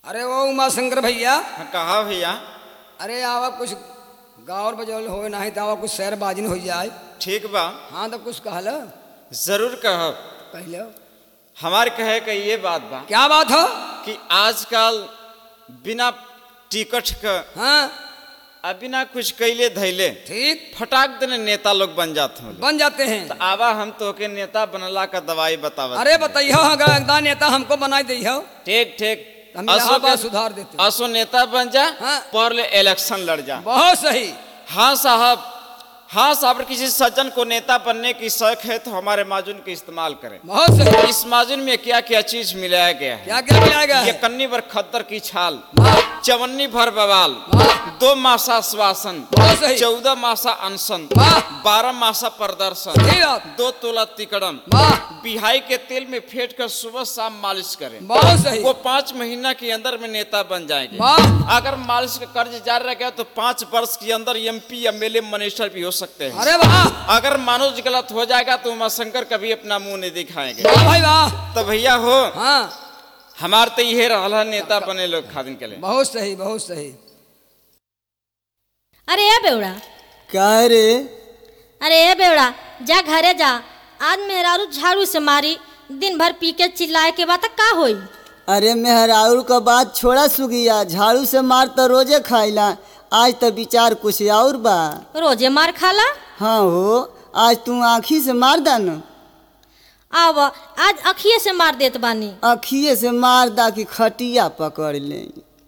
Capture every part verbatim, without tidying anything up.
अरे वो उमा शंकर भैया। हाँ, कहा भैया। अरे आवा कुछ गाँव बजौल हो नहीं तो आवा कुछ शहर बाजिन हो जाए। ठीक बा। हाँ तो कुछ कहल जरूर कहब। कहले हमारे कहे का ये बात बा क्या बात हो कि आजकल बिना टिकट का हाँ अब बिना कुछ कैले धैले ठीक फटाक देने नेता लोग बन जाते हैं। बन जाते हैं। तो आवा हम तो के नेता बनला का दवाई बतावा। अरे बताइयो अगर एकदम नेता हमको बनाई दियो ठीक ठीक हम असो इलाहाबाद के- सुधार देते। असो नेता बन जा हाँ। पर ले इलेक्शन लड़ जा। बहुत सही। हाँ साहब, हाँ साहब, किसी सज्जन को नेता बनने की शौक है तो हमारे माजून का इस्तेमाल करें। बहुत सही। इस माजून में क्या क्या चीज मिलाया गया है? क्या क्या मिलाएगा ये कन्नी भर खद्दर की छाल, वाह, चवन्नी भर बवाल, वाह, दो मासा श्वासन, बहुत सही। चौदह मासा अनशन, वाह, बारह मासा प्रदर्शन, सही बात। दो तोला तिकड़म, वाह, बिहाई के तेल में फेंट कर सुबह शाम मालिश करें। बहुत सही। वो पाँच महीना के अंदर में नेता बन जाएंगे। वाह, अगर मालिश का कर्ज जारी रह गया तो पाँच वर्ष के अंदर एमपी एमएलए मिनिस्टर भी हो सकते हैं। अरे वाह अगर मनोज गलत हो जाएगा तो उमा शंकर कभी अपना मुंह नहीं दिखाएंगे। वाह भाई वाह। तो भैया हो हाँ हमार तो यही रहा नेता बने लोग खादिन के लिए। बहुत सही बहुत सही। अरे ए बेवड़ा, क्या रे? अरे ए बेवड़ा, जा घरे जा। आज मेहरारू झाड़ू से मारी, दिन भर पी के चिल्लाए के बाद का होई? अरे मेहरारू का बात छोड़ा सुगिया, झाड़ू से मार तो रोजे खाइला, आज तो विचार कुछ और बा। रोजे मार खाला? हाँ हो, आज तू आँखी से मार दा न। आव आज अखिए से मार देत बानी। अखिए से मार दा कि खटिया पकड़ ले।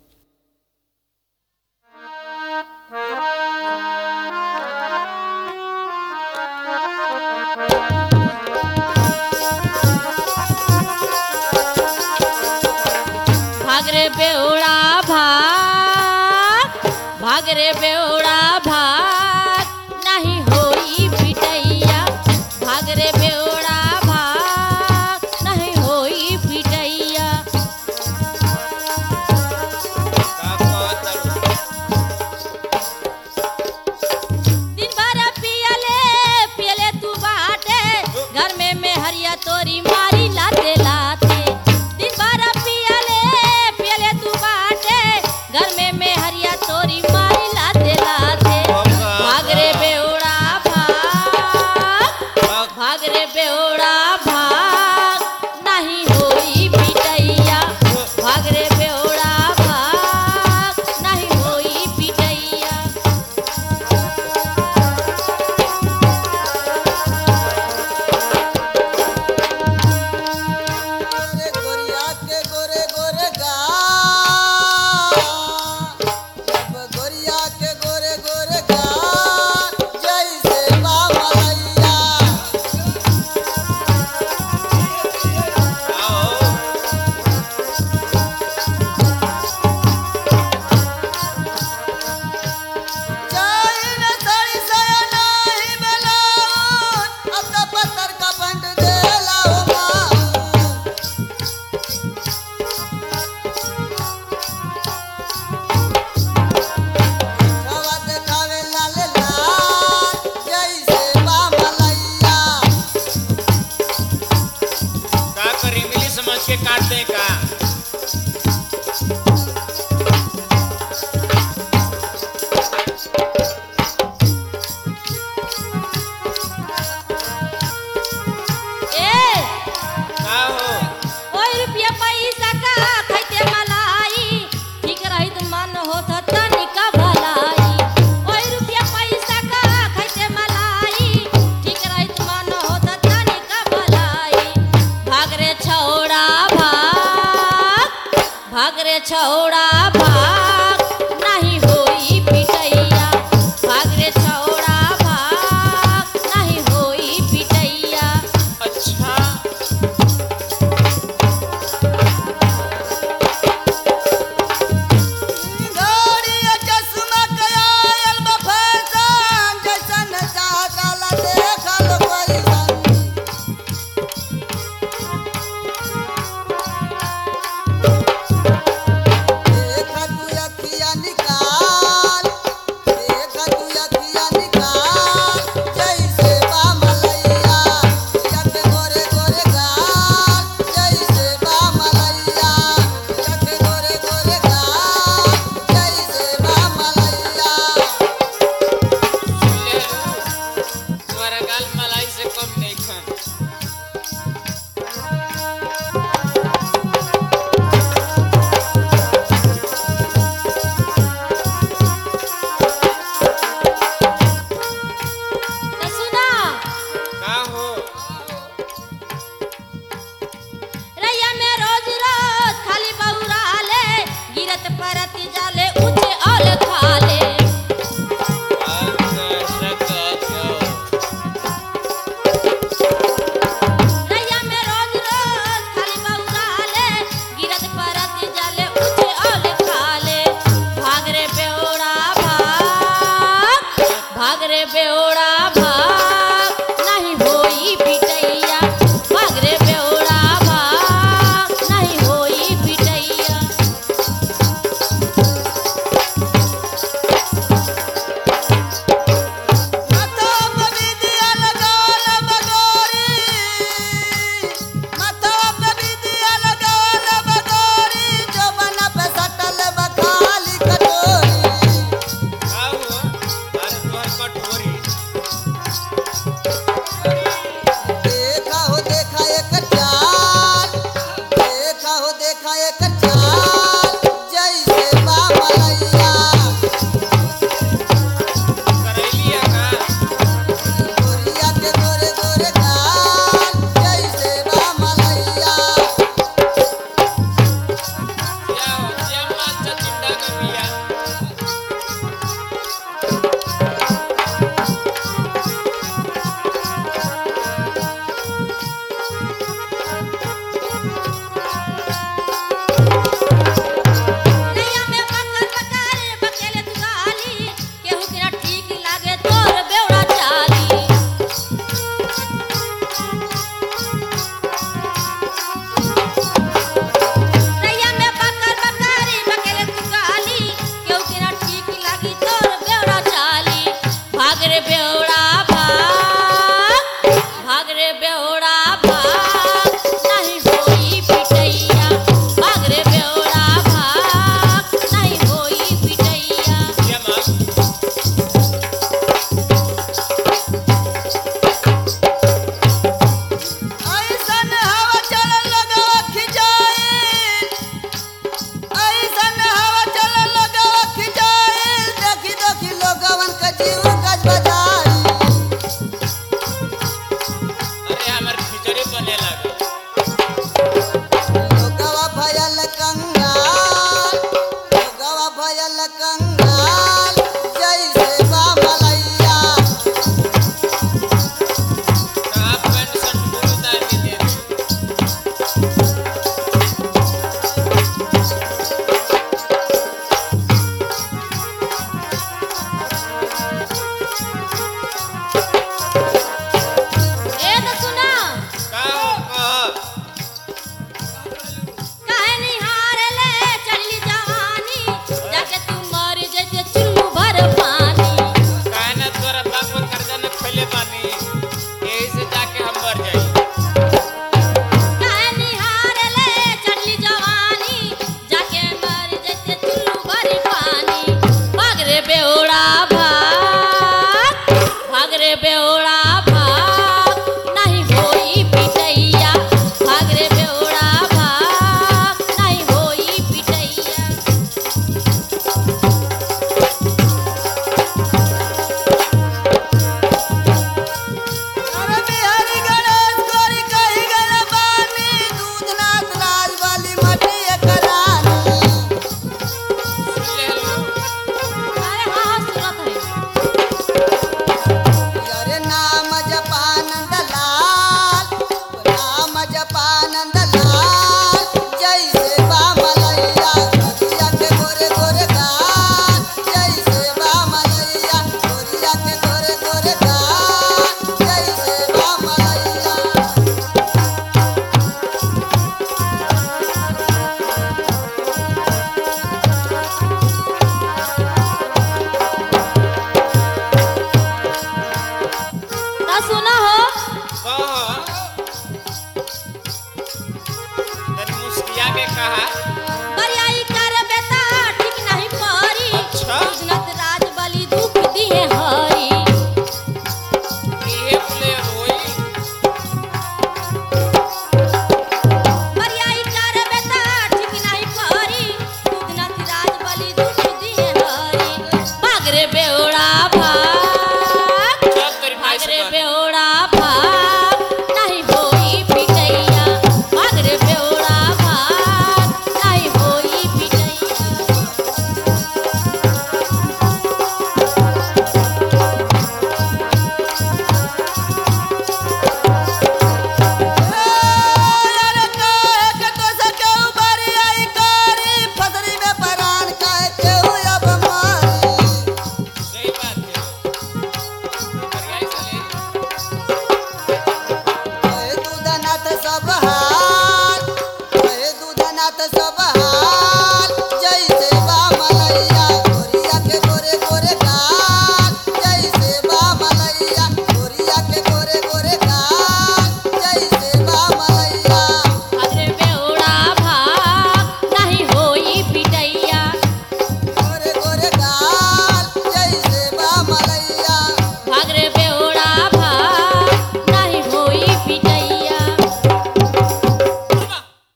भाग रे बेवड़ा भाग, भाग रे बेवड़ा भाग, नहीं होई पिटैया। भाग रे बेवड़ा भाग, नहीं होई पिटैया। दिन भर पियले पियले तू बाटे, घर में मेहरिया तोरी मारी लाते लाते। दिन भर पियले पियले तू बाटे, घर में मेहरिया तोरी मारी लाते लाते। भाग रे बेवड़ा भाग, भाग रे बेवड़ा भाग, नहीं होई पिटैया। भाग रे बेवड़ा भाग, नहीं होई पिटैया। गोरे गोरिया के गोरे गोरे गाल, जब गोरिया के गोरे गोरे गाल, जैसे बाबलैया। चाइना साड़ी साया नाही बेलाउन, अब तो पत्थर का बंट देला हो माऊ। छवा देखावे लाल लाल, जैसे बाबलैया। का कर इमली समझ के काट दे का। ए का हो ओए रुपया पैसा का खाइते मलाई, ठीक रहित मन होत तनिका भलाई। ओए रुपया पैसा का खाइते मलाई, ठीक रहित मन होत तनिका भलाई। भाग रे छौड़ा भाग, भाग रे छौड़ा भाग, नहीं